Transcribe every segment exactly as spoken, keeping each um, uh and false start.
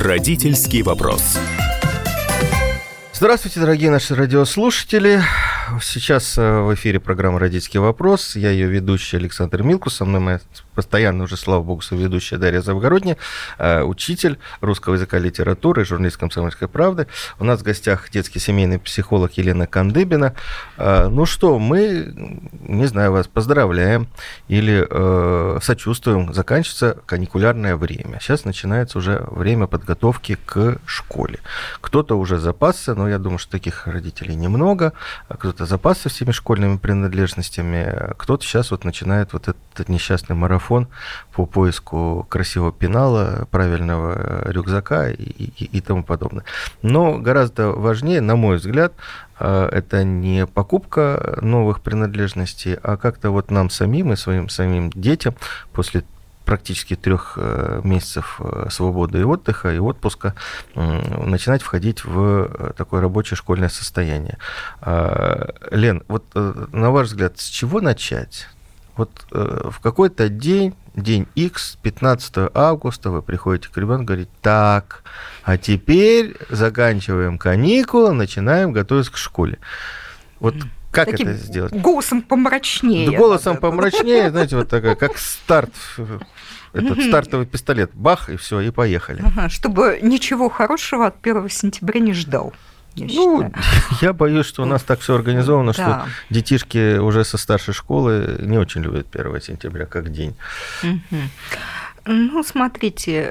Родительский вопрос. Здравствуйте, дорогие наши радиослушатели. Сейчас в эфире программа «Родительский вопрос». Я ее ведущий Александр Милкус. Со мной моя постоянно уже, слава богу, соведущая Дарья Завгородняя, учитель русского языка и литературы, журналист «Комсомольской правды». У нас в гостях детский семейный психолог Елена Кандыбина. Ну что, мы, не знаю, вас поздравляем или э, сочувствуем. Заканчивается каникулярное время. Сейчас начинается уже время подготовки к школе. Кто-то уже запасся, но я думаю, что таких родителей немного. Кто-то запасся всеми школьными принадлежностями, кто-то сейчас вот начинает вот этот несчастный марафон по поиску красивого пенала, правильного рюкзака и, и, и тому подобное. Но гораздо важнее, на мой взгляд, это не покупка новых принадлежностей, а как-то вот нам самим и своим самим детям после практически трех месяцев свободы и отдыха, и отпуска, начинать входить в такое рабочее школьное состояние. Лен, вот на ваш взгляд, с чего начать? Вот в какой-то день, день X, пятнадцатого августа, вы приходите к ребенку и говорите: так, а теперь заканчиваем каникулы, начинаем готовиться к школе. Вот как таким это сделать? Голосом помрачнее. Да, голосом помрачнее, знаете, вот такая, как старт, этот стартовый пистолет. Бах, и все, и поехали. Ага, чтобы ничего хорошего от первого сентября не ждал. Я ну, считаю. я боюсь, что у нас так все организовано, Да. что детишки уже со старшей школы не очень любят первого сентября как день. Угу. Ну, смотрите,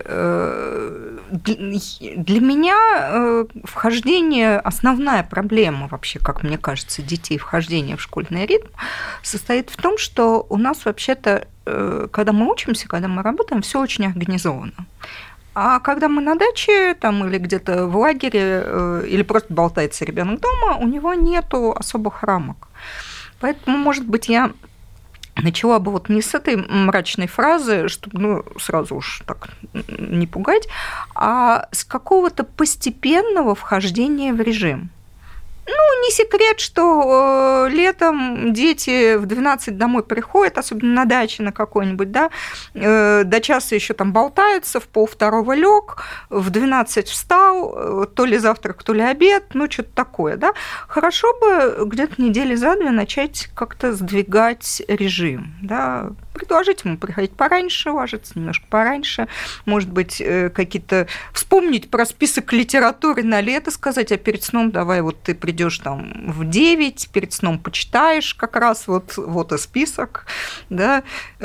для меня вхождение, основная проблема вообще, как мне кажется, детей, вхождение в школьный ритм, состоит в том, что у нас вообще-то, когда мы учимся, когда мы работаем, все очень организовано. А когда мы на даче там, или где-то в лагере, или просто болтается ребенок дома, у него нету особых рамок. Поэтому, может быть, я начала бы вот не с этой мрачной фразы, чтобы ну, сразу уж так не пугать, а с какого-то постепенного вхождения в режим. Ну, не секрет, что э, летом дети в двенадцать домой приходят, особенно на даче на какой-нибудь, да, э, до часа еще там болтаются, в полвторого лег, в двенадцать встал, э, то ли завтрак, то ли обед, ну, что-то такое, да. Хорошо бы где-то недели за две начать как-то сдвигать режим, да, предложить ему приходить пораньше, ложиться немножко пораньше, может быть, э, какие-то... Вспомнить про список литературы на лето, сказать, а перед сном давай вот ты придешь там в девять, перед сном почитаешь как раз вот, вот и список, да,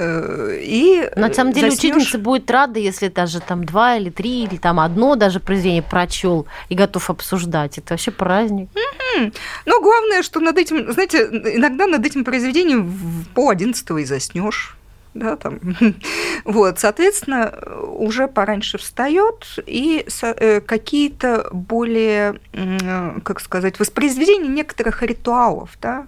и на самом деле заснёшь. Учительница будет рада, если даже там два или три, или там одно даже произведение прочел и готов обсуждать. Это вообще праздник. Mm-hmm. Но главное, что над этим, знаете, иногда над этим произведением в пол одиннадцатого и заснёшь. Да, там. Вот, соответственно, уже пораньше встает и какие-то более, как сказать, воспроизведения некоторых ритуалов, да.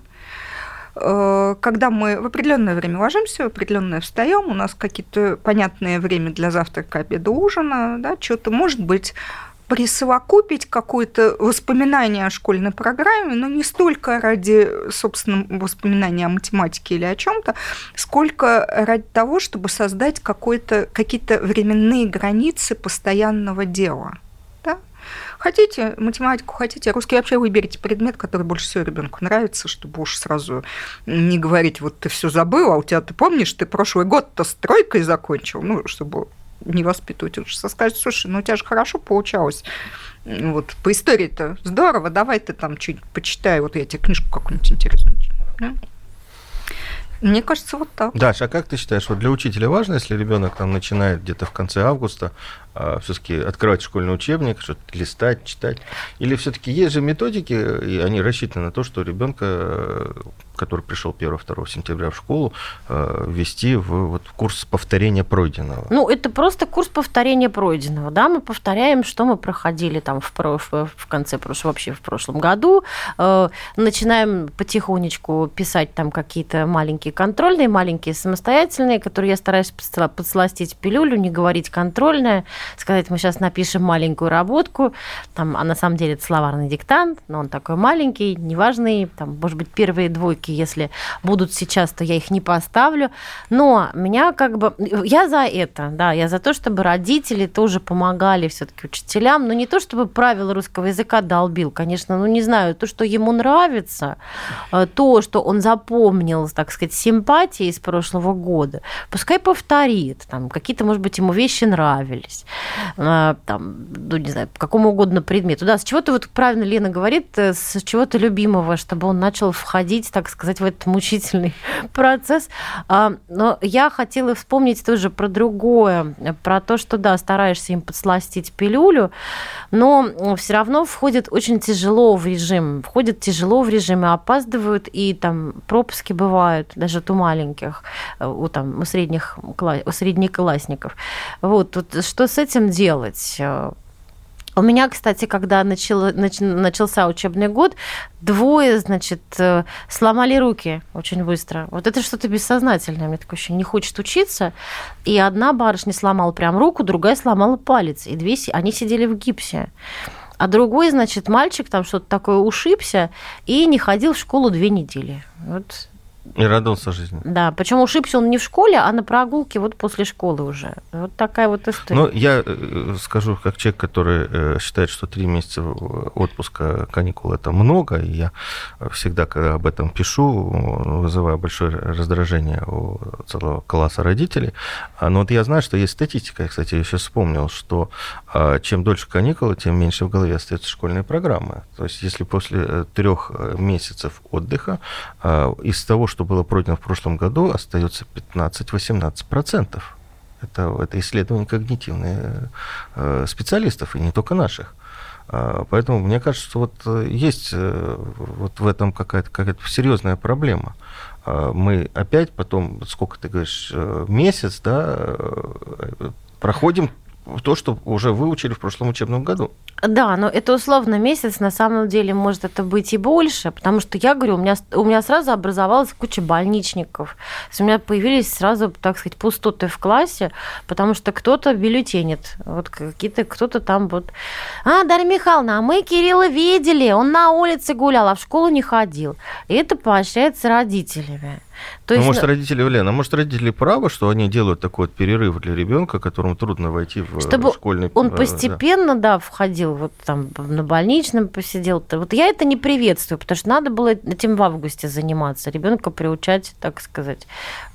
Когда мы в определенное время ложимся, в определенное встаем, у нас какие-то понятное время для завтрака, обеда, ужина, да, что-то, может быть, присовокупить какое-то воспоминание о школьной программе, но не столько ради, собственно, воспоминания о математике или о чем-то, сколько ради того, чтобы создать какой-то, какие-то временные границы постоянного дела. Да? Хотите математику, хотите русский, вообще выберите предмет, который больше всего ребенку нравится, чтобы уж сразу не говорить, вот ты все забыл, а у тебя, ты помнишь, ты прошлый год-то с тройкой закончил, ну, чтобы не воспитывать, лучше сказать, слушай, ну у тебя же хорошо получалось, вот, по истории-то здорово, давай ты там чуть почитай, вот я тебе книжку какую-нибудь интересную. Да? Мне кажется, вот так. Даш, а как ты считаешь, вот для учителя важно, если ребенок там начинает где-то в конце августа а, все-таки открывать школьный учебник, что-то листать, читать, или все-таки есть же методики, и они рассчитаны на то, что ребенка, который пришел первого-второго сентября в школу, ввести в вот, курс повторения пройденного? Ну, это просто курс повторения пройденного, да, мы повторяем, что мы проходили там в, прошлое, в конце прошлого, вообще в прошлом году, э, начинаем потихонечку писать там какие-то маленькие контрольные, маленькие самостоятельные, которые я стараюсь подсластить пилюлю, не говорить контрольная, сказать, мы сейчас напишем маленькую работку, там, а на самом деле это словарный диктант, но он такой маленький, неважный, там, может быть, первые двойки, если будут сейчас, то я их не поставлю. Но меня как бы... Я за это, да, я за то, чтобы родители тоже помогали все-таки учителям, но не то, чтобы правила русского языка долбил, конечно, ну, не знаю, то, что ему нравится, то, что он запомнил, так сказать, симпатии из прошлого года, пускай повторит, там, какие-то, может быть, ему вещи нравились, там, ну, не знаю, по какому угодно предмету, да, с чего-то, вот правильно Лена говорит, с чего-то любимого, чтобы он начал входить, так сказать, в этот мучительный процесс. Но я хотела вспомнить тоже про другое, про то, что, да, стараешься им подсластить пилюлю, но все равно входит очень тяжело в режим, входит тяжело в режим, и опаздывают, и там пропуски бывают, даже у маленьких, у, там, у, средних, у среднеклассников. Вот, вот что с этим делать? У меня, кстати, когда начал, нач, начался учебный год, двое, значит, сломали руки очень быстро. Вот это что-то бессознательное. Мне такое ощущение, не хочет учиться. И одна барышня сломала прям руку, другая сломала палец. И две, они сидели в гипсе. А другой, значит, мальчик там что-то такое ушибся и не ходил в школу две недели. Вот. И радовался жизни. Да, причем ушибся он не в школе, а на прогулке вот после школы уже. Вот такая вот история. Ну, я скажу, как человек, который считает, что три месяца отпуска, каникул – это много, и я всегда, когда об этом пишу, вызываю большое раздражение у целого класса родителей. Но вот я знаю, что есть статистика, я, кстати, я сейчас вспомнил, что чем дольше каникулы, тем меньше в голове остается школьной программы. То есть, если после трех месяцев отдыха из того, что было пройдено в прошлом году, остается пятнадцать-восемнадцать процентов. Это, это исследования когнитивные специалистов, и не только наших. Поэтому мне кажется, что вот есть вот в этом какая-то, какая-то серьезная проблема. Мы опять потом, сколько ты говоришь, месяц, да, проходим то, что уже выучили в прошлом учебном году. Да, но это условно месяц, на самом деле может это быть и больше, потому что я говорю, у меня, у меня сразу образовалась куча больничников, у меня появились сразу, так сказать, пустоты в классе, потому что кто-то бюллетенит, вот какие-то, кто-то там вот, а, Дарья Михайловна, а мы Кирилла видели, он на улице гулял, а в школу не ходил, и это поощряется родителями. То ну, есть... может, родители, Лена, может, родители правы, что они делают такой вот перерыв для ребенка, которому трудно войти в чтобы школьный... он постепенно, да, входил, вот там на больничном посидел. Вот я это не приветствую, потому что надо было этим в августе заниматься, ребенка приучать, так сказать.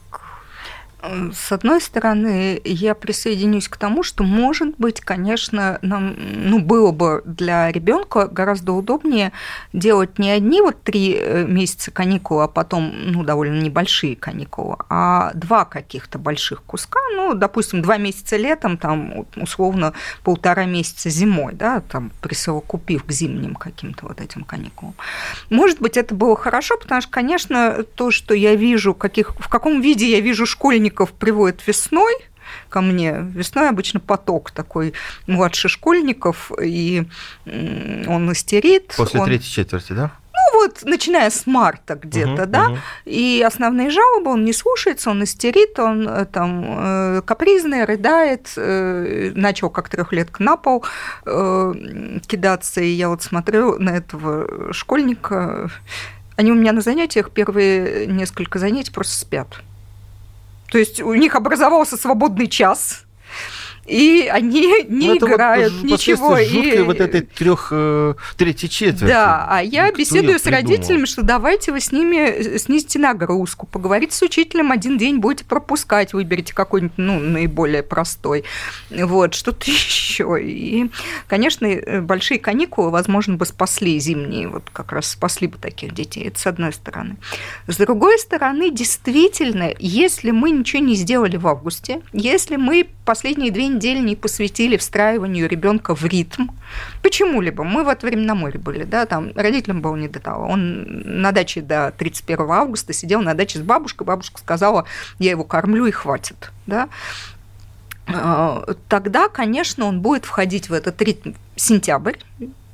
С одной стороны, я присоединюсь к тому, что, может быть, конечно, нам, ну, было бы для ребенка гораздо удобнее делать не одни вот три месяца каникул, а потом, ну, довольно небольшие каникулы, а два каких-то больших куска, ну, допустим, два месяца летом, там, условно, полтора месяца зимой, да, там, присовокупив к зимним каким-то вот этим каникулам. Может быть, это было хорошо, потому что, конечно, то, что я вижу, каких, в каком виде я вижу школьников, приводят весной ко мне. Весной обычно поток такой младших школьников, и он истерит. После он... третьей четверти, да? Ну вот, начиная с марта где-то, uh-huh, да, uh-huh. И основные жалобы он не слушается, он истерит, он там капризный, рыдает, начал как трехлетка на пол кидаться, и я вот смотрю на этого школьника, они у меня на занятиях первые несколько занятий просто спят. То есть у них образовался свободный час, и они не ну, играют, вот ничего. И вот этой трёх, третьей четверти. Да, а я беседую с родителями, что давайте вы с ними снизите нагрузку, поговорите с учителем, один день будете пропускать, выберите какой-нибудь, ну, наиболее простой, вот, что-то еще. И, конечно, большие каникулы, возможно, бы спасли зимние, вот как раз спасли бы таких детей, это с одной стороны. С другой стороны, действительно, если мы ничего не сделали в августе, если мы последние две недели не посвятили встраиванию ребенка в ритм, почему-либо, мы в это время на море были, да, там родителям было не до того, он на даче до тридцать первого августа сидел на даче с бабушкой, бабушка сказала, я его кормлю и хватит, да, тогда, конечно, он будет входить в этот ритм сентябрь,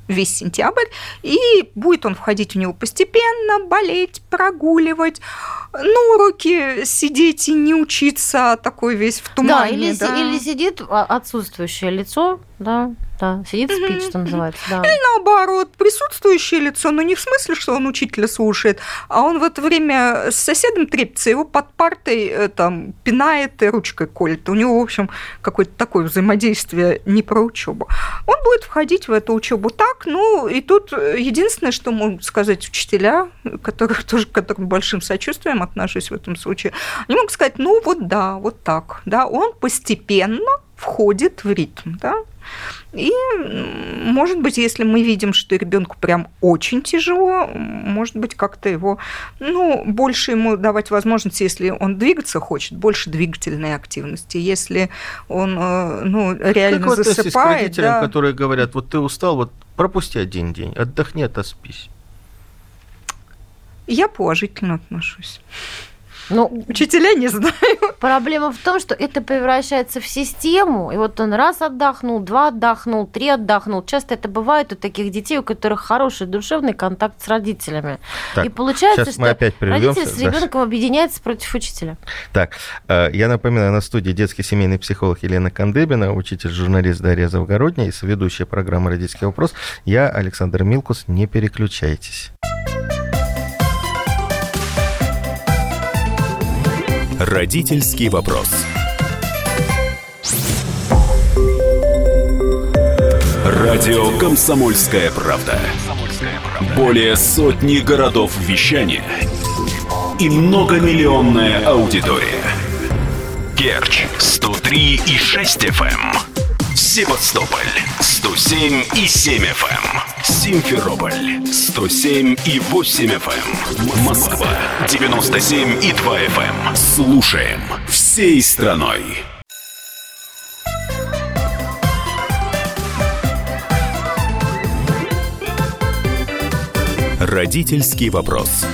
весь сентябрь, и будет он входить в него постепенно, болеть, прогуливать, на уроки сидеть и не учиться, такой весь в тумане. Да, или, да. или сидит отсутствующее лицо, да, да, сидит, спит, что называется. Да. Или наоборот, присутствующее лицо, но не в смысле, что он учителя слушает, а он в это время с соседом трепится, его под партой там пинает и ручкой колет. У него, в общем, какое-то такое взаимодействие не про учебу. Он будет входить в эту учебу так, ну, и тут единственное, что могут сказать учителя, которые тоже к которым большим сочувствием отношусь в этом случае, они могут сказать, ну, вот да, вот так, да, он постепенно входит в ритм, да. И, может быть, если мы видим, что ребенку прям очень тяжело, может быть, как-то его, ну, больше ему давать возможности, если он двигаться хочет, больше двигательной активности. Если он, ну, реально как засыпает... Как к родителям, да. которые говорят, вот ты устал, вот пропусти один день, отдохни, отоспись? Я положительно отношусь. Ну, учителя не знаю. Проблема в том, что это превращается в систему, и вот он раз отдохнул, два отдохнул, три отдохнул. Часто это бывает у таких детей, у которых хороший душевный контакт с родителями. Так, и получается, что родитель с ребенком объединяется против учителя. Так, я напоминаю, на студии детский семейный психолог Елена Кандыбина, учитель-журналист Дарья Завгородняя и соведущая программы «Родительский вопрос». Я, Александр Милкус. Не переключайтесь. Родительский вопрос. Радио «Комсомольская правда». Более сотни городов вещания и многомиллионная аудитория. Керчь сто три и шесть эф эм, Севастополь сто семь и семь эф эм, Симферополь сто семь и восемь эф эм, Москва девяносто семь и два эф эм. Слушаем всей страной. Родительский вопрос.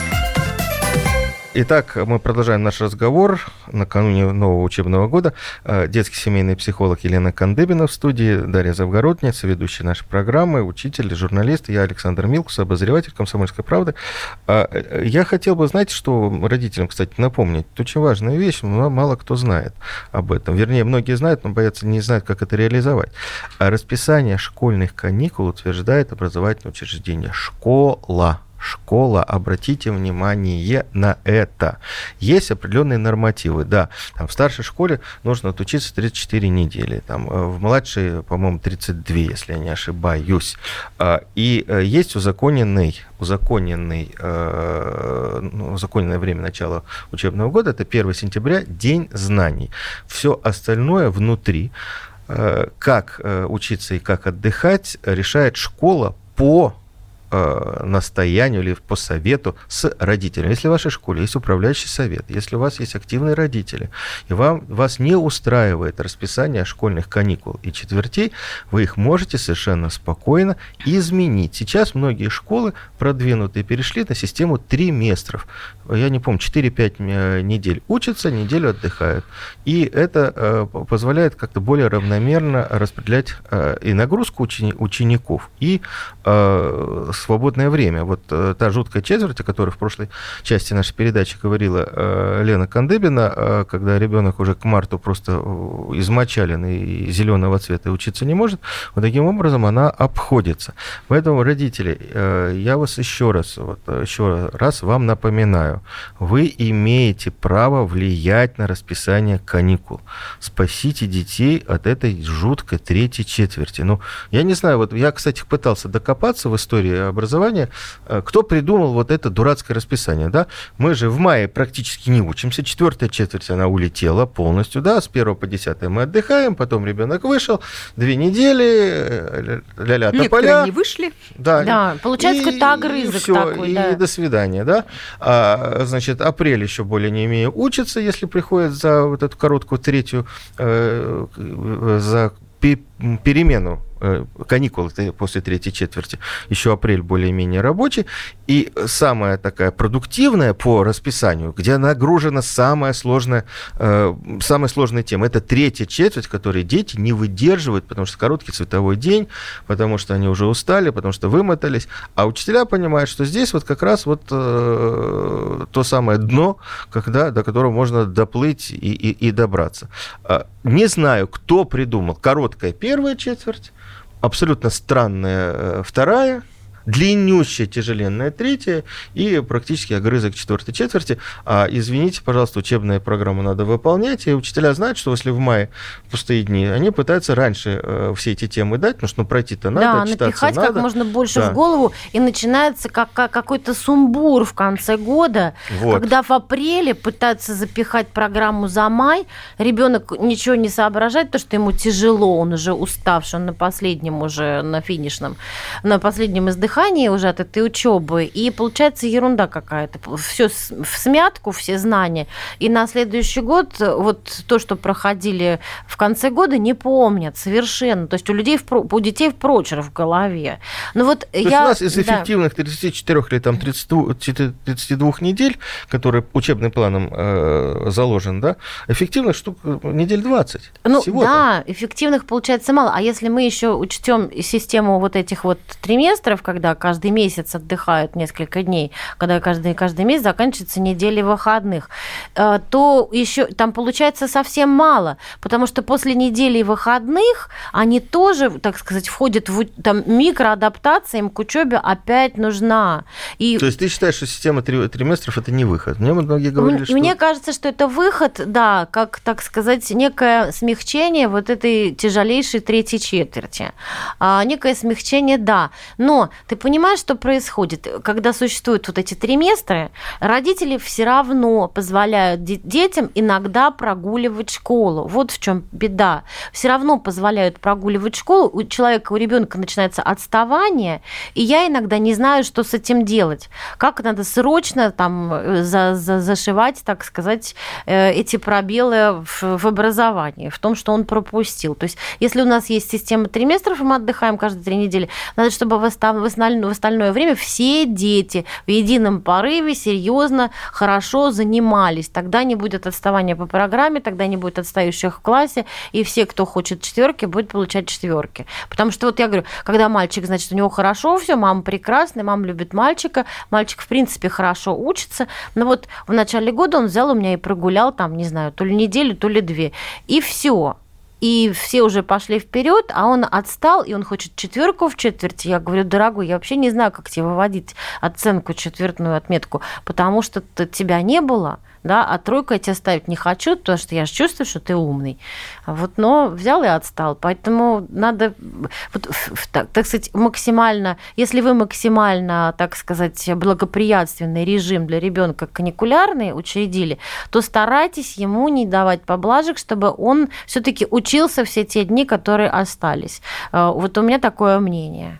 Итак, мы продолжаем наш разговор накануне нового учебного года. Детский семейный психолог Елена Кандыбина в студии, Дарья Завгородняя, соведущая нашей программы, учитель, журналист, я Александр Милкус, обозреватель «Комсомольской правды». Я хотел бы, знаете, что родителям, кстати, напомнить, это очень важная вещь, но мало кто знает об этом. Вернее, многие знают, но боятся, не знают, как это реализовать. Расписание школьных каникул утверждает образовательное учреждение «Школа». Школа, обратите внимание на это. Есть определенные нормативы, да. Там в старшей школе нужно отучиться тридцать четыре недели, там, в младшей, по-моему, тридцать два, если я не ошибаюсь. И есть узаконенный, узаконенный, ну, узаконенное время начала учебного года, это первое сентября, День знаний. Все остальное внутри, как учиться и как отдыхать, решает школа по настоянию или по совету с родителями. Если в вашей школе есть управляющий совет, если у вас есть активные родители, и вам, вас не устраивает расписание школьных каникул и четвертей, вы их можете совершенно спокойно изменить. Сейчас многие школы продвинутые перешли на систему триместров. Я не помню, четыре-пять недель учатся, неделю отдыхают. И это позволяет как-то более равномерно распределять и нагрузку учеников, и свободное время. Вот э, та жуткая четверть, о которой в прошлой части нашей передачи говорила э, Лена Кандыбина, э, когда ребенок уже к марту просто измочален и зеленого цвета и учиться не может, вот таким образом она обходится. Поэтому, родители, э, я вас еще раз, вот, еще раз вам напоминаю, вы имеете право влиять на расписание каникул. Спасите детей от этой жуткой третьей четверти. Ну, я не знаю, вот я, кстати, пытался докопаться в истории образования, кто придумал вот это дурацкое расписание, да? Мы же в мае практически не учимся, четвертая четверть, она улетела полностью, да, с первого по десятое мы отдыхаем, потом ребенок вышел, две недели, ля-ля тополя. Некоторые не вышли. Да, да, получается какой-то огрызок всё, такой, и да. до свидания, да? А, значит, апрель еще более не имею учится, если приходит за вот эту короткую третью, э, за перемену каникулы после третьей четверти, еще апрель более-менее рабочий, и самая такая продуктивная по расписанию, где нагружена самая сложная, самая сложная тема, это третья четверть, которой дети не выдерживают, потому что короткий световой день, потому что они уже устали, потому что вымотались, а учителя понимают, что здесь вот как раз вот э, то самое дно, когда, до которого можно доплыть и, и, и добраться. Не знаю, кто придумал короткая первая четверть, абсолютно странная вторая, длиннющая, тяжеленная третья и практически огрызок четвертой четверти. А, извините, пожалуйста, учебную программу надо выполнять, и учителя знают, что если в мае пустые дни, они пытаются раньше э, все эти темы дать, потому что ну, пройти-то надо, да, читаться напихать надо. как можно больше да. в голову, и начинается как, как какой-то сумбур в конце года, вот. Когда в апреле пытаются запихать программу за май, ребенок ничего не соображает, потому что ему тяжело, он уже уставший, он на последнем уже, на финишном, на последнем издыхании уже от этой учебы, и получается ерунда какая-то. Все в смятку, все знания. И на следующий год вот то, что проходили в конце года, не помнят совершенно. То есть у людей, у детей прочер в голове. Ну вот то я... есть у нас из да. эффективных тридцати четырёх или там тридцати двух недель, которые учебным планом э, заложен, да, эффективных штук недель двадцать. Ну всего-то. Да, эффективных получается мало. А если мы еще учтем систему вот этих вот триместров, когда каждый месяц отдыхают несколько дней, когда каждый, каждый месяц заканчивается неделя выходных, то еще там получается совсем мало, потому что после недели выходных они тоже, так сказать, входят в там, микроадаптация, им к учебе опять нужна. И... То есть ты считаешь, что система три, триместров – это не выход? Мне многие говорили, Мне что... Мне кажется, что это выход, да, как, так сказать, некое смягчение вот этой тяжелейшей третьей четверти. А, некое смягчение, да. Но ты понимаешь, что происходит? Когда существуют вот эти триместры, родители все равно позволяют детям иногда прогуливать школу. Вот в чем беда. Все равно позволяют прогуливать школу. У человека, у ребенка начинается отставание, и я иногда не знаю, что с этим делать. Как надо срочно там за, за, зашивать, так сказать, эти пробелы в, в образовании, в том, что он пропустил. То есть, если у нас есть система триместров, и мы отдыхаем каждые три недели, надо, чтобы в в остальное время все дети в едином порыве серьезно, хорошо занимались. Тогда не будет отставания по программе, тогда не будет отстающих в классе, и все, кто хочет четверки, будут получать четверки. Потому что вот я говорю, когда мальчик, значит, у него хорошо все, мама прекрасная, мама любит мальчика, мальчик, в принципе, хорошо учится, но вот в начале года он взял у меня и прогулял там, не знаю, то ли неделю, то ли две, и все. И все уже пошли вперед, а он отстал, и он хочет четверку в четверти. Я говорю, дорогой, я вообще не знаю, как тебе выводить оценку, четвертную отметку, потому что тебя не было, да, а тройку я тебе ставить не хочу, потому что я же чувствую, что ты умный. Вот, но взял и отстал. Поэтому надо, вот, так, так сказать, максимально, если вы максимально, так сказать, благоприятственный режим для ребенка каникулярный учредили, то старайтесь ему не давать поблажек, чтобы он все-таки учился все те дни, которые остались. Вот у меня такое мнение.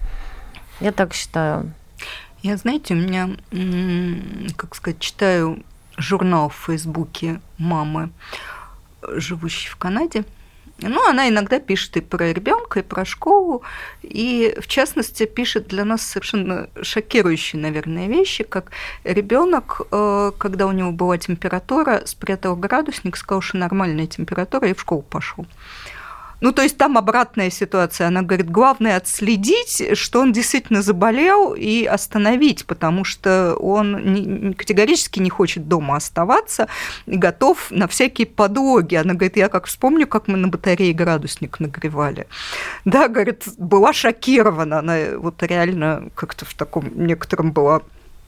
Я так считаю. Я, знаете, у меня, как сказать, читаю журнал в Фейсбуке мамы, живущей в Канаде. Ну, она иногда пишет и про ребенка, и про школу, и, в частности, пишет для нас совершенно шокирующие, наверное, вещи, как ребенок, когда у него была температура, спрятал градусник, сказал, что нормальная температура, и в школу пошел. Ну, то есть там обратная ситуация. Она говорит, главное отследить, что он действительно заболел, и остановить, потому что он категорически не хочет дома оставаться и готов на всякие подлоги. Она говорит, я как вспомню, как мы на батарее градусник нагревали. Да, говорит, была шокирована. Она вот реально как-то в таком некотором была...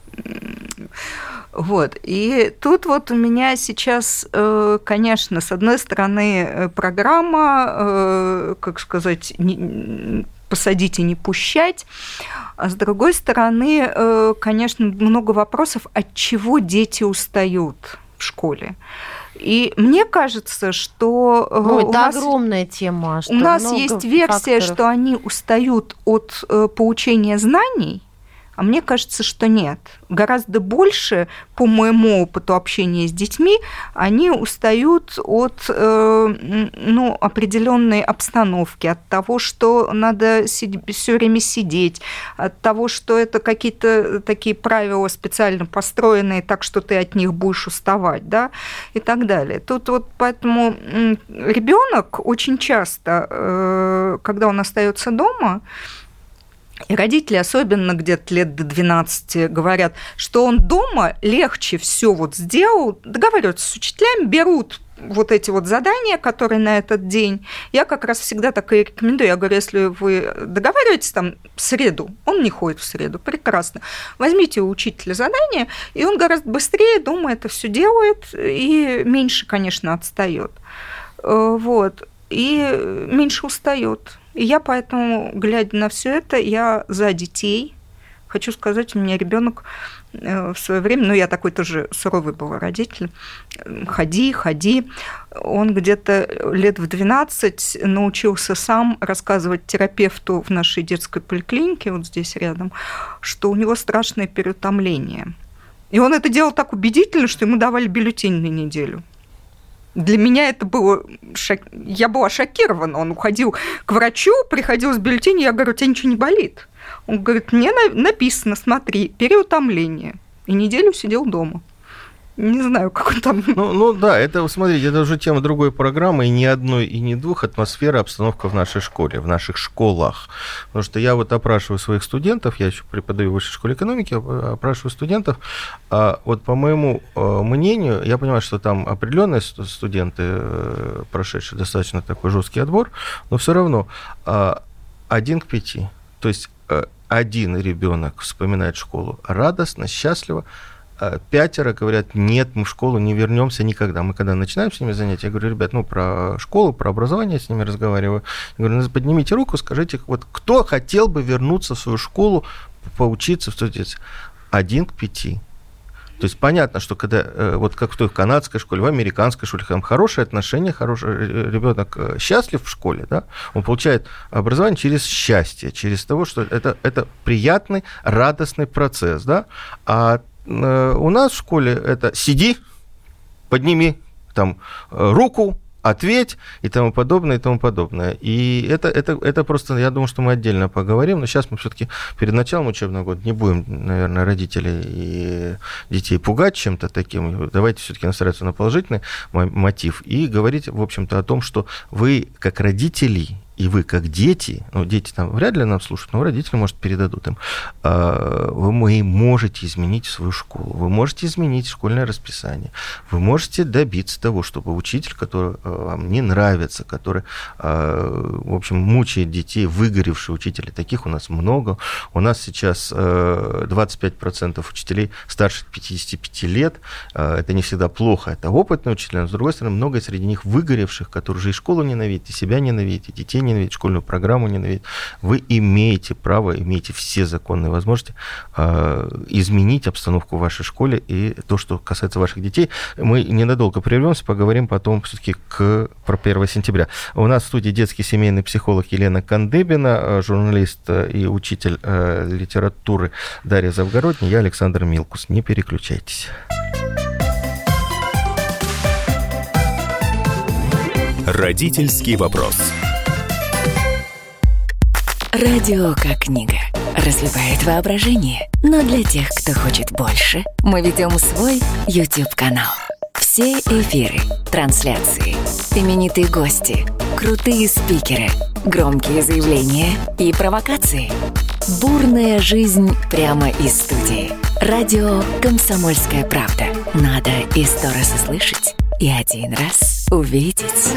Вот. И тут вот у меня сейчас, конечно, с одной стороны, программа, как сказать, посадить и не пущать, а с другой стороны, конечно, много вопросов, от чего дети устают в школе. И мне кажется, что Ой, у это нас, огромная тема. у нас есть версия, факторов. что они устают от получения знаний, А мне кажется, что нет. Гораздо больше, по моему опыту общения с детьми, они устают от э, ну, определенной обстановки, от того, что надо все время сидеть, от того, что это какие-то такие правила специально построенные так, что ты от них будешь уставать, да, и так далее. Тут вот поэтому ребенок очень часто, э, когда он остается дома, и родители, особенно где-то лет до двенадцати, говорят, что он дома легче все вот сделал, договариваются с учителями, берут вот эти вот задания, которые на этот день. Я как раз всегда так и рекомендую. Я говорю, если вы договариваетесь там в среду, он не ходит в среду, прекрасно. Возьмите у учителя задание, и он гораздо быстрее дома это все делает и меньше, конечно, отстает. Вот. И меньше устает. И я поэтому, глядя на все это, я за детей. Хочу сказать, у меня ребенок в свое время, ну, я такой тоже суровый был родитель, ходи, ходи. Он где-то лет в двенадцать научился сам рассказывать терапевту в нашей детской поликлинике, вот здесь рядом, что у него страшное переутомление. И он это делал так убедительно, что ему давали бюллетень на неделю. Для меня это было... Шок... Я была шокирована. Он уходил к врачу, приходил с бюллетенем, я говорю, у тебя ничего не болит? Он говорит, мне написано, смотри, переутомление. И неделю сидел дома. Не знаю, как он там... Ну, ну да, это, смотрите, это уже тема другой программы, и ни одной, и ни двух, атмосфера, обстановка в нашей школе, в наших школах. Потому что я вот опрашиваю своих студентов, я еще преподаю в высшей школе экономики, опрашиваю студентов, а вот по моему мнению, я понимаю, что там определенные студенты, прошедшие достаточно такой жесткий отбор, но все равно один к пяти. То есть один ребенок вспоминает школу радостно, счастливо, пятеро говорят, нет, мы в школу не вернемся никогда. Мы когда начинаем с ними занятия, я говорю, ребят, ну, про школу, про образование с ними разговариваю. Я говорю, поднимите руку, скажите, вот кто хотел бы вернуться в свою школу, поучиться в студенте? Один к пяти. То есть понятно, что когда, вот как в той канадской школе, в американской школе, там хорошие отношения, хороший ребенок счастлив в школе, да, он получает образование через счастье, через того, что это, это приятный, радостный процесс, да, а у нас в школе это сиди, подними там руку, ответь и тому подобное, и тому подобное. И это, это, это просто, я думаю, что мы отдельно поговорим, но сейчас мы все-таки перед началом учебного года не будем, наверное, родителей и детей пугать чем-то таким. Давайте все-таки настраиваться на положительный мотив и говорить, в общем-то, о том, что вы, как родители, и вы, как дети, ну, дети там вряд ли нам слушают, но родители, может, передадут им, вы можете изменить свою школу, вы можете изменить школьное расписание, вы можете добиться того, чтобы учитель, который вам не нравится, который, в общем, мучает детей, выгоревшие учители, таких у нас много. У нас сейчас двадцать пять процентов учителей старше пятидесяти пяти лет, это не всегда плохо, это опытные учителя, но, с другой стороны, много среди них выгоревших, которые уже и школу ненавидят, и себя ненавидят, и детей ненавидят, школьную программу ненавидят. Вы имеете право, имеете все законные возможности э, изменить обстановку в вашей школе и то, что касается ваших детей. Мы ненадолго прервемся, поговорим потом все-таки к, про первое сентября. У нас в студии детский семейный психолог Елена Кандыбина, журналист и учитель э, литературы Дарья Завгородняя, я Александр Милкус. Не переключайтесь. Родительский вопрос. Радио как книга. Разливает воображение. Но для тех, кто хочет больше, мы ведем свой YouTube-канал. Все эфиры, трансляции, именитые гости, крутые спикеры, громкие заявления и провокации. Бурная жизнь прямо из студии. Радио «Комсомольская правда». Надо и сто раз услышать, и один раз увидеть.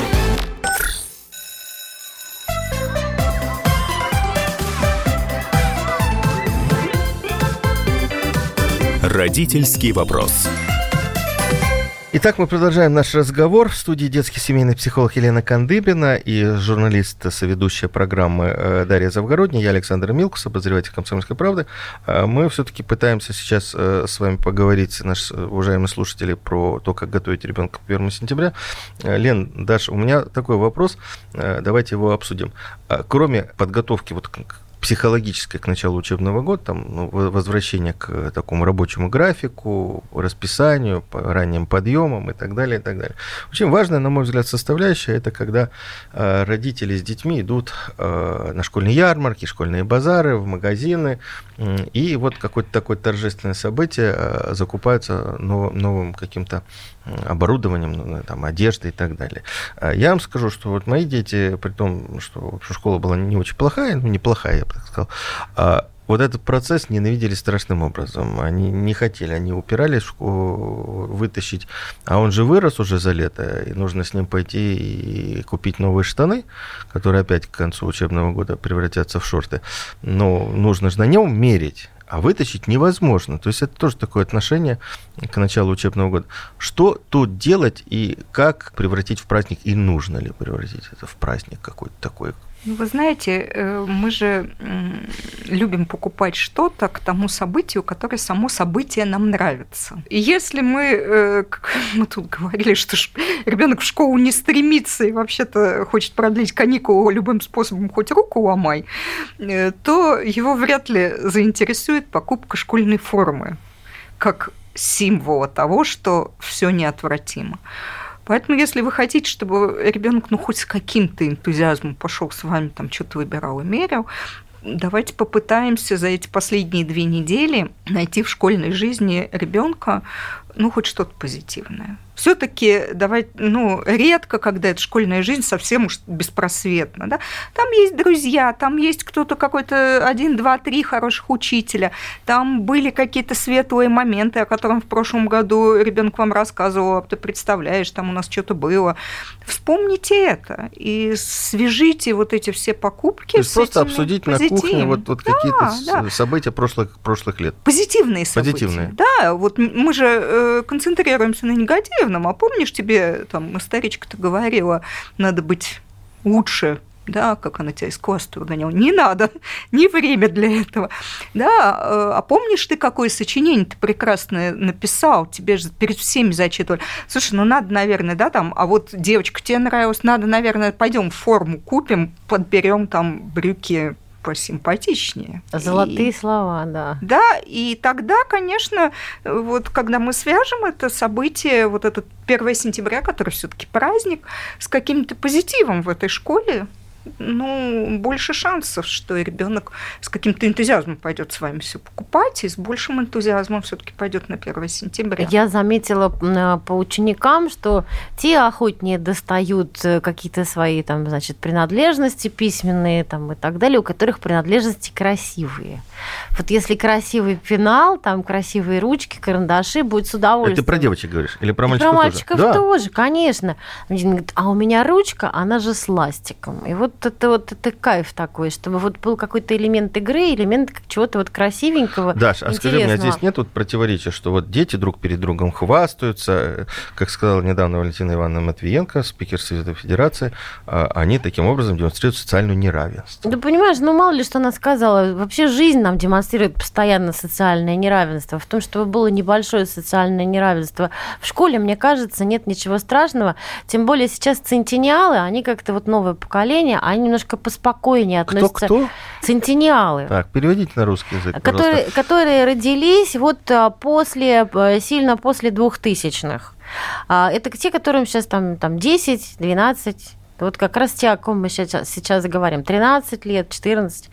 Родительский вопрос. Итак, мы продолжаем наш разговор. В студии детский семейный психолог Елена Кандыбина и журналист, соведущая программы Дарья Завгородняя, я Александр Милкус, обозреватель «Комсомольской правды». Мы все-таки пытаемся сейчас с вами поговорить, наши уважаемые слушатели, про то, как готовить ребенка к первому сентября. Лен, Даша, у меня такой вопрос, давайте его обсудим. Кроме подготовки вот к психологическое к началу учебного года, там, ну, возвращение к такому рабочему графику, расписанию, ранним подъемам и так далее, и так далее. Очень важная, на мой взгляд, составляющая – это когда родители с детьми идут на школьные ярмарки, школьные базары, в магазины, и вот какое-то такое торжественное событие закупаются новым каким-то оборудованием, там, одеждой и так далее. Я вам скажу, что вот мои дети, при том, что в общем, школа была не очень плохая, ну, неплохая, я бы так сказал, вот этот процесс ненавидели страшным образом. Они не хотели, они упирались в школу вытащить, а он же вырос уже за лето, и нужно с ним пойти и купить новые штаны, которые опять к концу учебного года превратятся в шорты. Но нужно же на нем мерить. А вытащить невозможно. То есть это тоже такое отношение к началу учебного года. Что тут делать и как превратить в праздник? И нужно ли превратить это в праздник какой-то такой? Ну, вы знаете, мы же любим покупать что-то к тому событию, которое само событие нам нравится. И если мы, как мы тут говорили, что ребенок в школу не стремится и вообще-то хочет продлить каникулы любым способом, хоть руку ломай, то его вряд ли заинтересует покупка школьной формы как символа того, что все неотвратимо. Поэтому, если вы хотите, чтобы ребенок, ну, хоть с каким-то энтузиазмом пошел с вами, там, что-то выбирал и мерил, давайте попытаемся за эти последние две недели найти в школьной жизни ребенка, ну, хоть что-то позитивное. Все-таки давай, ну, редко, когда эта школьная жизнь совсем уж беспросветна, да? Там есть друзья, там есть кто-то какой-то один, два, три хороших учителя, там были какие-то светлые моменты, о которых в прошлом году ребенок вам рассказывал, ты представляешь, там у нас что-то было. Вспомните это и свяжите вот эти все покупки. То есть просто обсудить на кухне вот, вот да, какие-то да. события прошлых, прошлых лет. Позитивные события. Позитивные. Да, вот мы же концентрируемся на негативном. А помнишь, тебе там старичка-то говорила, надо быть лучше, да, как она тебя из класса выгоняла? Не надо, не время для этого. Да, а помнишь ты, какое сочинение ты прекрасное написал? Тебе же перед всеми зачитывали. Слушай, ну надо, наверное, да, там, а вот девочка тебе нравилась, надо, наверное, пойдем форму купим, подберем там брюки посимпатичнее. Золотые и, слова, да. Да, и тогда, конечно, вот когда мы свяжем это событие, вот этот первое сентября, который все-таки праздник, с каким-то позитивом в этой школе, ну, больше шансов, что ребенок с каким-то энтузиазмом пойдет с вами все покупать, и с большим энтузиазмом все-таки пойдет на первое сентября. Я заметила по ученикам, что те охотнее достают какие-то свои там, значит, принадлежности письменные там, и так далее, у которых принадлежности красивые. Вот если красивый пенал, там красивые ручки, карандаши, будет с удовольствием. Это ты про девочек говоришь? Или про мальчиков тоже? Про тоже? мальчиков тоже, да. Конечно. Один говорит, а у меня ручка, она же с ластиком. И вот это вот это кайф такой, чтобы вот был какой-то элемент игры, элемент чего-то вот красивенького, Даш, а скажи мне, а здесь нет вот противоречия, что вот дети друг перед другом хвастаются, как сказала недавно Валентина Ивановна Матвиенко, спикер Совета Федерации, они таким образом демонстрируют социальное неравенство. Да понимаешь, ну мало ли что она сказала, вообще жизнь нам демонстрирует постоянно социальное неравенство. В том, чтобы было небольшое социальное неравенство в школе, мне кажется, нет ничего страшного, тем более сейчас центениалы, они как-то вот новое поколение, они немножко поспокойнее относятся. Кто-кто? Центениалы. Так, переводите на русский язык, которые, которые родились вот после, сильно после двухтысячных. Это те, которым сейчас там, там десять, двенадцать, вот как раз те, о ком мы сейчас, сейчас говорим, тринадцать лет, четырнадцать.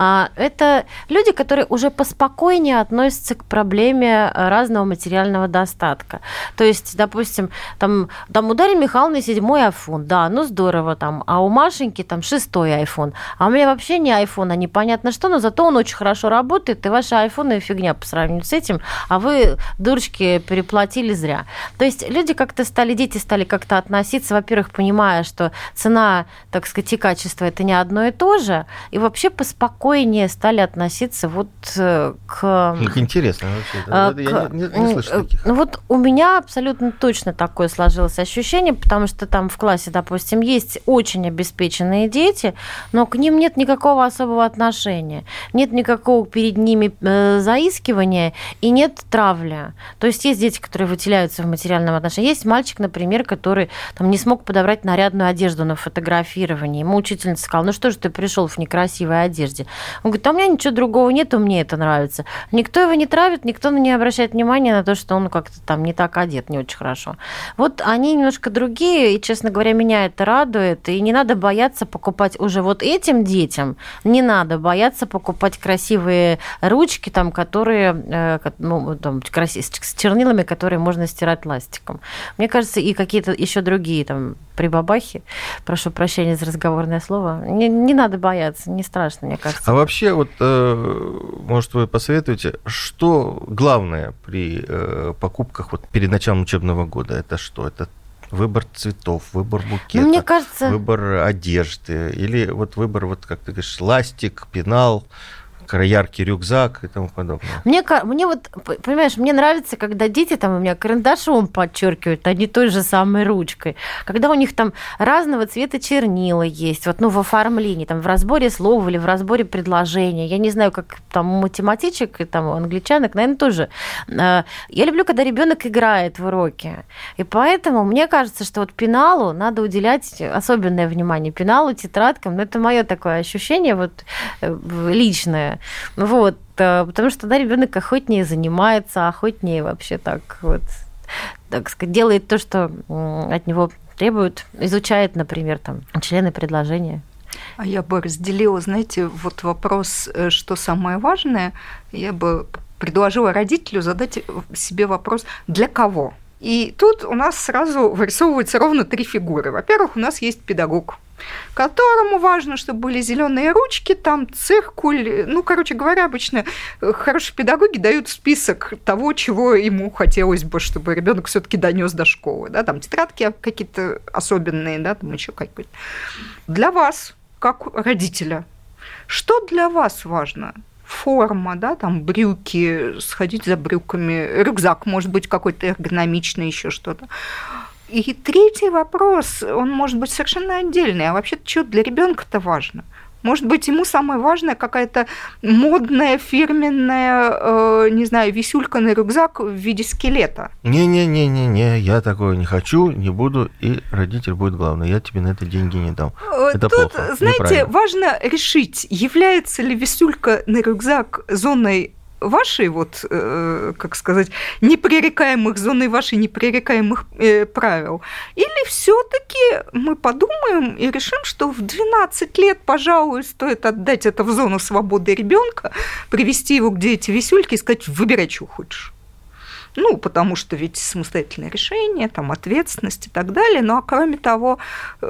Это люди, которые уже поспокойнее относятся к проблеме разного материального достатка. То есть, допустим, там, там у Дарьи Михайловны седьмой айфон, да, ну здорово, там, а у Машеньки там шестой айфон. А у меня вообще не айфон, а непонятно что, но зато он очень хорошо работает, и ваши айфоны фигня по сравнению с этим, а вы, дурочки, переплатили зря. То есть люди как-то стали, дети стали как-то относиться, во-первых, понимая, что цена, так сказать, и качество – это не одно и то же, и вообще поспокойнее стали относиться вот к… Как интересно вообще. К, Я не, не, не слышу таких. Ну вот у меня абсолютно точно такое сложилось ощущение, потому что там в классе, допустим, есть очень обеспеченные дети, но к ним нет никакого особого отношения, нет никакого перед ними заискивания и нет травли. То есть есть дети, которые выделяются в материальном отношении. Есть мальчик, например, который там не смог подобрать нарядную одежду одежду на фотографировании. Ему учительница сказала: ну что же ты пришел в некрасивой одежде? Он говорит: а у меня ничего другого нет, мне это нравится. Никто его не травит, никто не обращает внимания на то, что он как-то там не так одет, не очень хорошо. Вот они немножко другие, и, честно говоря, меня это радует. И не надо бояться покупать уже вот этим детям, не надо бояться покупать красивые ручки, там, которые, ну, там, с чернилами, которые можно стирать ластиком. Мне кажется, и какие-то еще другие там прибабахи, прошу прощения за разговорное слово, не, не надо бояться, не страшно, мне кажется. А вообще, вот, может, вы посоветуете, что главное при покупках вот перед началом учебного года? Это что? Это выбор цветов, выбор букета, ну, мне кажется... выбор одежды, или вот выбор, вот как ты говоришь, ластик, пенал, яркий рюкзак и тому подобное. Мне, мне вот, понимаешь, мне нравится, когда дети там у меня карандашом подчеркивают, а не той же самой ручкой. Когда у них там разного цвета чернила есть, вот, ну, в оформлении, там, в разборе слов или в разборе предложения. Я не знаю, как там у математичек и там у англичанок, наверное, тоже. Я люблю, когда ребенок играет в уроке. И поэтому мне кажется, что вот пеналу надо уделять особенное внимание. Пеналу, тетрадкам, ну, это мое такое ощущение вот личное. Вот, потому что тогда ребенок охотнее занимается, охотнее вообще так вот, так сказать, делает то, что от него требуют, изучает, например, там, члены предложения. А я бы разделила, знаете, вот вопрос, что самое важное, я бы предложила родителю задать себе вопрос: для кого? И тут у нас сразу вырисовываются ровно три фигуры. Во-первых, у нас есть педагог, которому важно, чтобы были зеленые ручки, там циркуль. Ну, короче говоря, обычно хорошие педагоги дают список того, чего ему хотелось бы, чтобы ребенок все-таки донес до школы. Да? Там тетрадки какие-то особенные, да, там еще какие-то. Для вас, как родителя, что для вас важно? Форма, да, там брюки, сходить за брюками, рюкзак, может быть, какой-то эргономичный, еще что-то. И третий вопрос, он может быть совершенно отдельный. А вообще-то что для ребенка-то важно? Может быть, ему самое важное какая-то модная, фирменная, э, не знаю, висюлька на рюкзак в виде скелета. Не-не-не-не-не, я такое не хочу, не буду, и родитель будет главный. Я тебе на это деньги не дам. Это Тут, плохо. знаете, важно решить, является ли висюлька на рюкзак зоной вашей, вот, э, как сказать, непререкаемых, зоной вашей непререкаемых э, правил. Или все-таки мы подумаем и решим, что в двенадцать лет, пожалуй, стоит отдать это в зону свободы ребенка, привести его, где эти висюльки, и сказать: выбирай, что хочешь. Ну, потому что ведь самостоятельное решение, там, ответственность и так далее. Ну, а кроме того,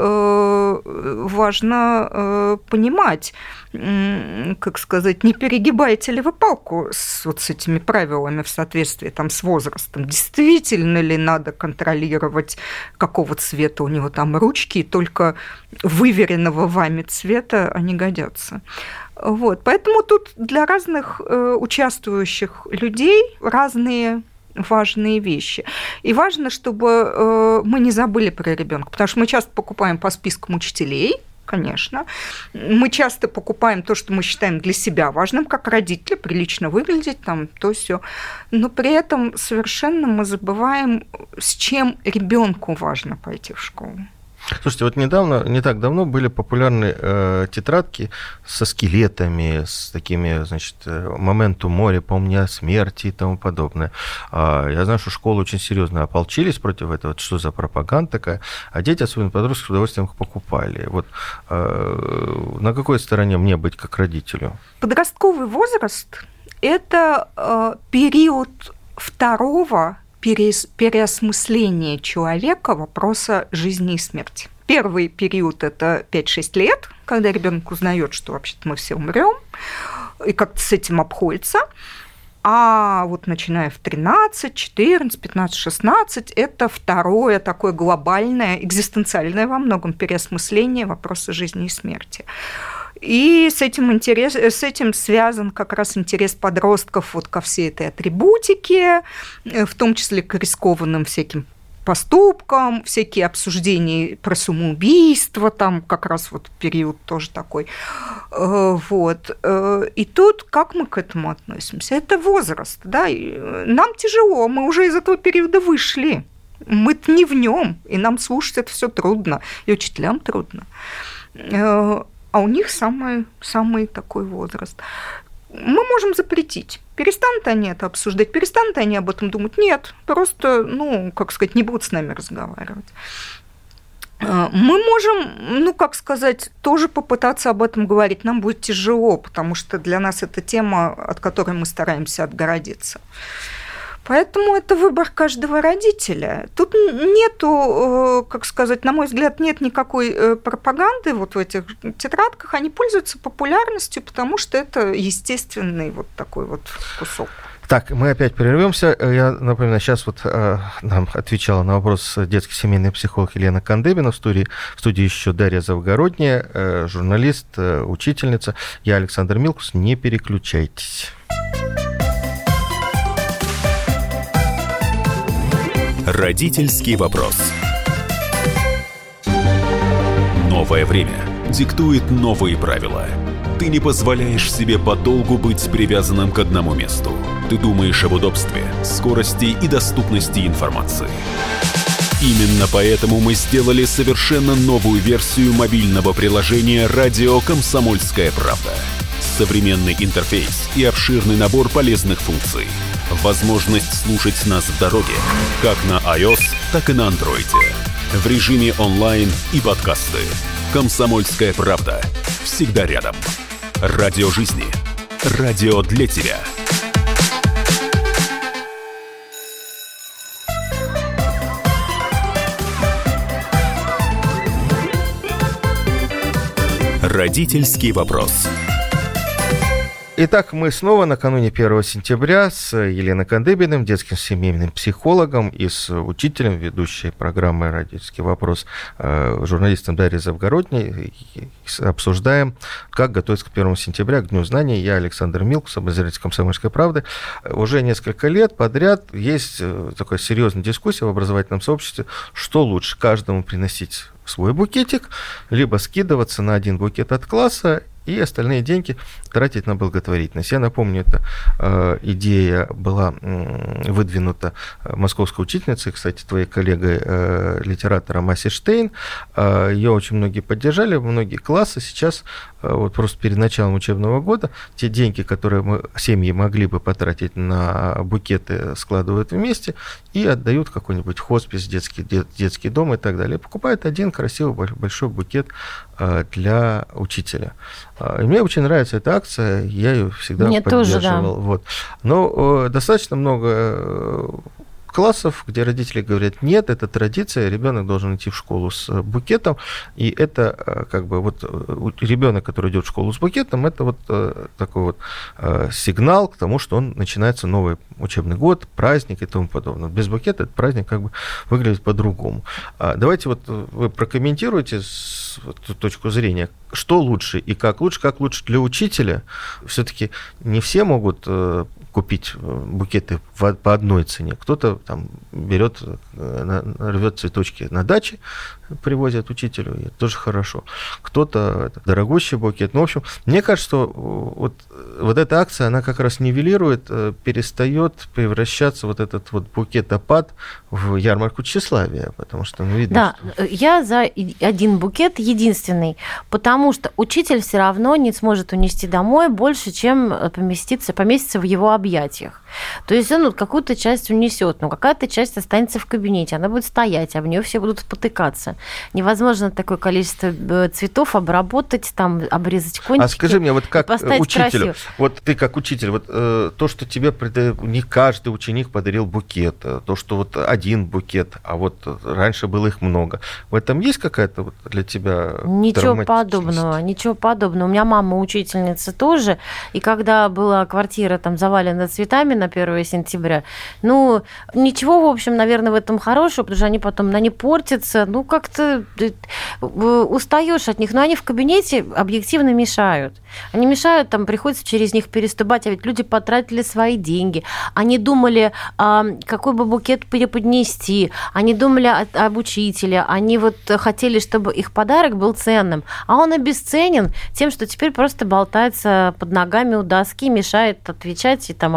важно понимать, как сказать, не перегибаете ли вы палку с, вот с этими правилами в соответствии там, с возрастом. Действительно ли надо контролировать, какого цвета у него там ручки, и только выверенного вами цвета они годятся. Вот. Поэтому тут для разных участвующих людей разные важные вещи. И важно, чтобы э, мы не забыли про ребенка, потому что мы часто покупаем по спискам учителей, конечно. Мы часто покупаем то, что мы считаем для себя важным, как родители, прилично выглядеть, там, то сё. Но при этом совершенно мы забываем, с чем ребенку важно пойти в школу. Слушайте, вот недавно, не так давно были популярны э, тетрадки со скелетами, с такими, значит, моменту моря, помня о смерти и тому подобное. А, я знаю, что школы очень серьезно ополчились против этого, что за пропаганда такая, а дети, особенно подростки, с удовольствием их покупали. Вот э, на какой стороне мне быть как родителю? Подростковый возраст – это э, период второго переосмысление человека вопроса жизни и смерти. Первый период – это пять-шесть лет, когда ребенок узнает, что вообще-то мы все умрем, и как-то с этим обходится. А вот начиная в тринадцать, четырнадцать, пятнадцать, шестнадцать – это второе такое глобальное, экзистенциальное во многом переосмысление вопроса жизни и смерти. И с этим, интерес, с этим связан как раз интерес подростков вот ко всей этой атрибутике, в том числе к рискованным всяким поступкам, всякие обсуждения про самоубийство, там как раз вот период тоже такой. Вот. И тут как мы к этому относимся? Это возраст, да? Нам тяжело, мы уже из этого периода вышли. Мы-то не в нем, и нам слушать это все трудно, и учителям трудно. А у них самый, самый такой возраст. Мы можем запретить. Перестанут они это обсуждать, перестанут они об этом думать? Нет, просто, ну, как сказать, не будут с нами разговаривать. Мы можем, ну, как сказать, тоже попытаться об этом говорить. Нам будет тяжело, потому что для нас это тема, от которой мы стараемся отгородиться. Поэтому это выбор каждого родителя. Тут нету, как сказать, на мой взгляд, нет никакой пропаганды вот в этих тетрадках. Они пользуются популярностью, потому что это естественный вот такой вот кусок. Так, мы опять прервемся. Я напоминаю, сейчас вот э, нам отвечала на вопрос детский семейный психолог Елена Кандыбина. В студии, в студии еще Дарья Завгородняя, э, журналист, э, учительница. Я Александр Милкус. Не переключайтесь. Родительский вопрос. Новое время диктует новые правила. Ты не позволяешь себе подолгу быть привязанным к одному месту. Ты думаешь об удобстве, скорости и доступности информации. Именно поэтому мы сделали совершенно новую версию мобильного приложения «Радио Комсомольская правда». Современный интерфейс и обширный набор полезных функций. Возможность слушать нас в дороге, как на iOS, так и на Android. В режиме онлайн и подкасты. «Комсомольская правда». Всегда рядом. Радио жизни. Радио для тебя. Родительский вопрос. Итак, мы снова накануне первого сентября с Еленой Кандыбиным, детским семейным психологом, и с учителем, ведущей программы «Родительский вопрос», журналистом Дарьей Завгородней, обсуждаем, как готовиться к первому сентября, к Дню знаний. Я Александр Милкус, обозреватель «Комсомольской правды». Уже несколько лет подряд есть такая серьезная дискуссия в образовательном сообществе, что лучше: каждому приносить свой букетик, либо скидываться на один букет от класса и остальные деньги тратить на благотворительность. Я напомню, эта э, идея была э, выдвинута московской учительницей, кстати, твоей коллегой, э, литератором Асей Штейн. Э, ее очень многие поддержали, многие классы. Сейчас, э, вот просто перед началом учебного года, те деньги, которые мы, семьи могли бы потратить на букеты, складывают вместе и отдают какой-нибудь хоспис, детский, дет, детский дом и так далее. Покупают один красивый большой букет э, для учителя. И мне очень нравится эта акция, я ее всегда мне поддерживал. Тоже, да. Вот. Но э, достаточно много э, классов, где родители говорят: нет, это традиция, ребенок должен идти в школу с букетом, и это э, как бы вот ребенок, который идет в школу с букетом, это вот э, такой вот э, сигнал к тому, что он начинается новый учебный год, праздник и тому подобное. Без букета этот праздник как бы выглядит по-другому. А давайте вот вы прокомментируйте с эту точку зрения, что лучше и как лучше, как лучше для учителя. Все-таки не все могут э, купить букеты в, по одной цене. Кто-то там берет, рвет цветочки на даче, привозят учителю, и это тоже хорошо. Кто-то это, дорогущий букет. Ну, в общем, мне кажется, что вот, вот эта акция, она как раз нивелирует, перестает превращаться вот этот вот букетопад в ярмарку тщеславия, потому что, ну, видно, да, что... я за один букет единственный, потому что учитель все равно не сможет унести домой больше, чем поместиться, поместиться в его объятиях. То есть он вот какую-то часть унесет, но какая-то часть останется в кабинете, она будет стоять, а в нее все будут спотыкаться. Невозможно такое количество цветов обработать, там, обрезать кончики. А скажи мне, вот как учителю, красиво. Вот ты как учитель, вот э, то, что тебе не каждый ученик подарил букет, то, что вот один букет, а вот раньше было их много, в этом есть какая-то вот для тебя Ничего подобного, ничего подобного. У меня мама учительница тоже, и когда была квартира там завалена цветами на первое сентября, ну, ничего, в общем, наверное, в этом хорошего, потому что они потом, они портятся, ну, как-то устаешь от них, но они в кабинете объективно мешают. Они мешают, там приходится через них переступать, а ведь люди потратили свои деньги. Они думали, какой бы букет преподнести, они думали об учителе, они вот хотели, чтобы их подарок был ценным, а он обесценен тем, что теперь просто болтается под ногами у доски, мешает отвечать и там опрокидывает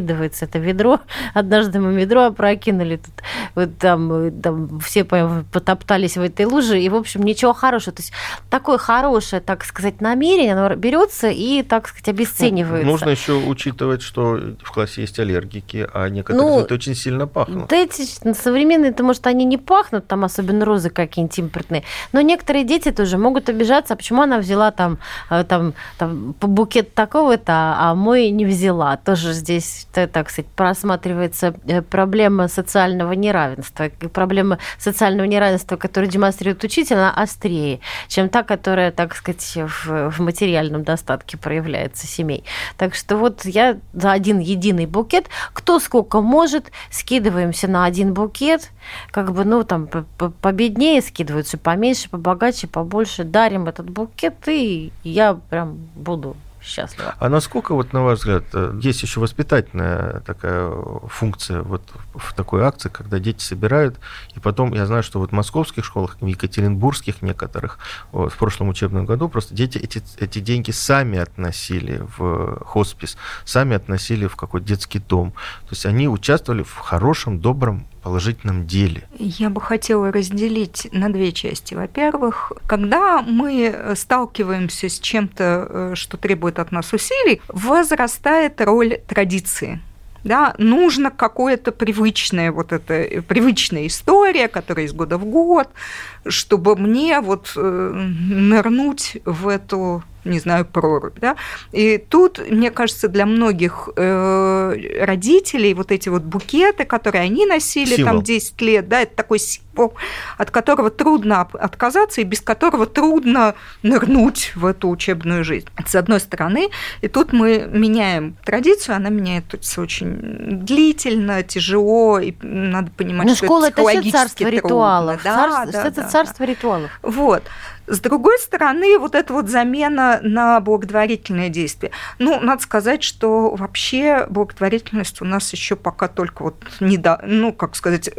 скидывается это ведро. Однажды мы ведро опрокинули, тут, вот там, там все потоптались в этой луже, и, в общем, ничего хорошего. То есть такое хорошее, так сказать, намерение, оно берется и, так сказать, обесценивается. Нужно еще учитывать, что в классе есть аллергики, а некоторые ну, цветы очень сильно пахнут. Да эти современные-то, может, они не пахнут, там особенно розы какие-нибудь импортные, но некоторые дети тоже могут обижаться, а почему она взяла там, там, там букет такого-то, а мой не взяла. Тоже здесь, так сказать, просматривается проблема социального неравенства. Проблема социального неравенства, которую демонстрирует учитель, она острее, чем та, которая, так сказать, в, в материальном достатке проявляется семей. Так что вот я за один единый букет, кто сколько может, скидываемся на один букет, как бы, ну, там, победнее скидываются, поменьше, побогаче, побольше, дарим этот букет, и я прям буду счастлива. А насколько, вот, на ваш взгляд, есть еще воспитательная такая функция вот в такой акции, когда дети собирают, и потом, я знаю, что вот в московских школах, в екатеринбургских некоторых, вот, в прошлом учебном году просто дети эти, эти деньги сами относили в хоспис, сами относили в какой-то детский дом. То есть они участвовали в хорошем, добром, положительном деле. Я бы хотела разделить на две части. Во-первых, когда мы сталкиваемся с чем-то, что требует от нас усилий, возрастает роль традиции. Да, нужно какое-то привычное, вот это, привычная история, которая из года в год, чтобы мне вот нырнуть в эту, не знаю, прорубь. Да? И тут, мне кажется, для многих э, родителей вот эти вот букеты, которые они носили символ. Там десять лет, да, это такой символ, от которого трудно отказаться и без которого трудно нырнуть в эту учебную жизнь. Это с одной стороны. И тут мы меняем традицию, она меняется очень длительно, тяжело, и надо понимать, но что школа это психологически это царство трудно. Ритуалов. Да, Царство, да, это да, царство да. ритуалов. Вот. С другой стороны, вот эта вот замена на благотворительное действие. Ну, надо сказать, что вообще благотворительность у нас еще пока только вот не до, ну, как сказать,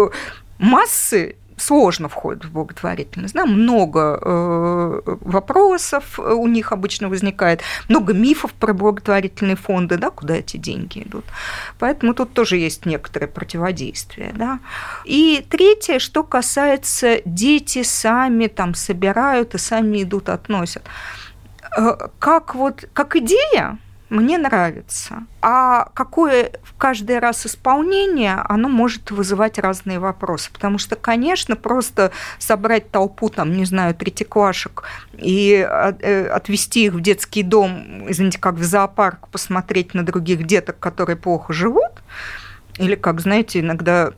массы сложно входят в благотворительность. Да? Много э, вопросов у них обычно возникает, много мифов про благотворительные фонды, да, куда эти деньги идут. Поэтому тут тоже есть некоторое противодействие. Да? И третье, что касается дети сами там собирают и сами идут, относят. Как, вот, как идея, мне нравится. А какое каждый раз исполнение, оно может вызывать разные вопросы. Потому что, конечно, просто собрать толпу, там, не знаю, третьеклашек и отвезти их в детский дом, извините, как в зоопарк, посмотреть на других деток, которые плохо живут, или, как, знаете, иногда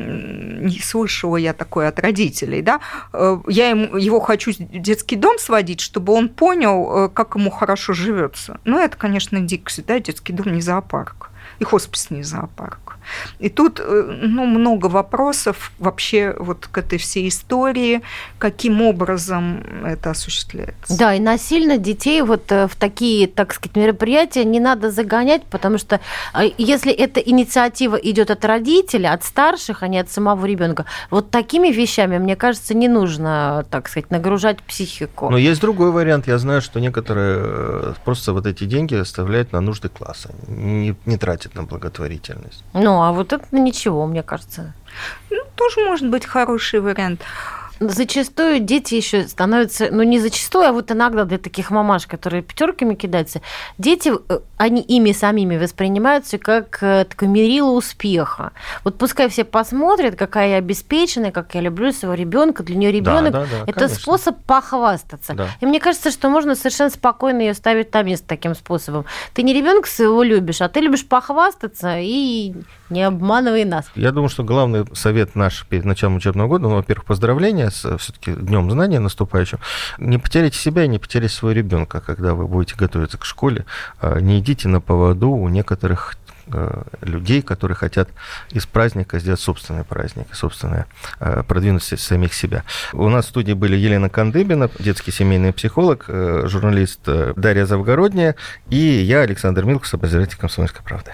не слышала я такое от родителей, да, я ему, его хочу в детский дом сводить, чтобы он понял, как ему хорошо живется. Ну, это, конечно, дикость, да, детский дом не зоопарк, и хоспис не зоопарк. И тут, ну, много вопросов вообще вот к этой всей истории, каким образом это осуществляется. Да, и насильно детей вот в такие, так сказать, мероприятия не надо загонять, потому что если эта инициатива идет от родителя, от старших, а не от самого ребенка, вот такими вещами, мне кажется, не нужно, так сказать, нагружать психику. Но есть другой вариант. Я знаю, что некоторые просто вот эти деньги оставляют на нужды класса, не, не тратят на благотворительность. Ну, а вот это ничего, мне кажется. Ну, тоже может быть хороший вариант. Зачастую дети еще становятся, ну не зачастую, а вот иногда для таких мамаш, которые пятерками кидаются, дети, они ими самими воспринимаются как такое мерило успеха. Вот пускай все посмотрят, какая я обеспеченная, как я люблю своего ребенка. Для нее ребенок да, да, да, это конечно. Способ похвастаться. Да. И мне кажется, что можно совершенно спокойно ее ставить на место таким способом. Ты не ребенка своего любишь, а ты любишь похвастаться и не обманывай нас. Я думаю, что главный совет наш перед началом учебного года, ну, во-первых, поздравления с все-таки Днем знания наступающим. Не потеряйте себя и не потеряйте своего ребенка, когда вы будете готовиться к школе. Не идите на поводу у некоторых людей, которые хотят из праздника сделать собственный праздник, собственное, продвинуть самих себя. У нас в студии были Елена Кандыбина, детский семейный психолог, журналист Дарья Завгородняя и я, Александр Милкус, обозреватель «Комсомольской правды».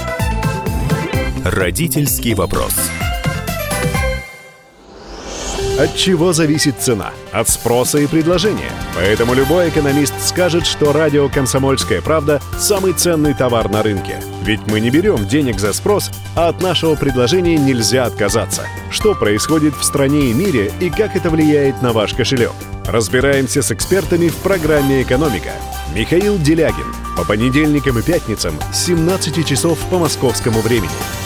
Родительский вопрос. От чего зависит цена? От спроса и предложения. Поэтому любой экономист скажет, что радио «Комсомольская правда» – самый ценный товар на рынке. Ведь мы не берем денег за спрос, а от нашего предложения нельзя отказаться. Что происходит в стране и мире и как это влияет на ваш кошелек? Разбираемся с экспертами в программе «Экономика». Михаил Делягин. По понедельникам и пятницам с семнадцати часов по московскому времени.